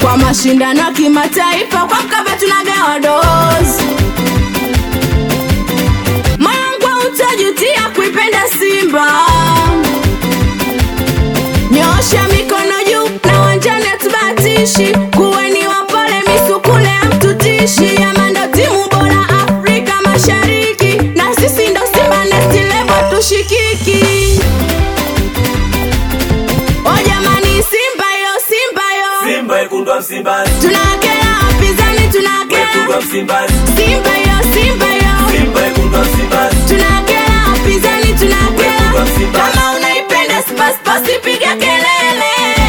Kwa mashindano ya kimataifa kwa Mkapa tunagawa dozi. Moyo utajutia kuipenda Simba. Nyosha mikono juu na uwanjani hatubatishi. Kuweni wapole misukule hamtutishi. Yamando timu bora Afrika Mashariki. Na sisi ndo Simba next level tushikiki. O jamani Simba yo, Simba yo. Simba ikundwa Msimbazi. Tunakera wapinzani tunakera. Ikundwa Msimbazi. Simba yo, Simba yo. Simba ikundwa Msimbazi. Tunakera wapinzani tunakera. Ikundwa Msimbazi. Kama unaipenda Simba usipige kelele.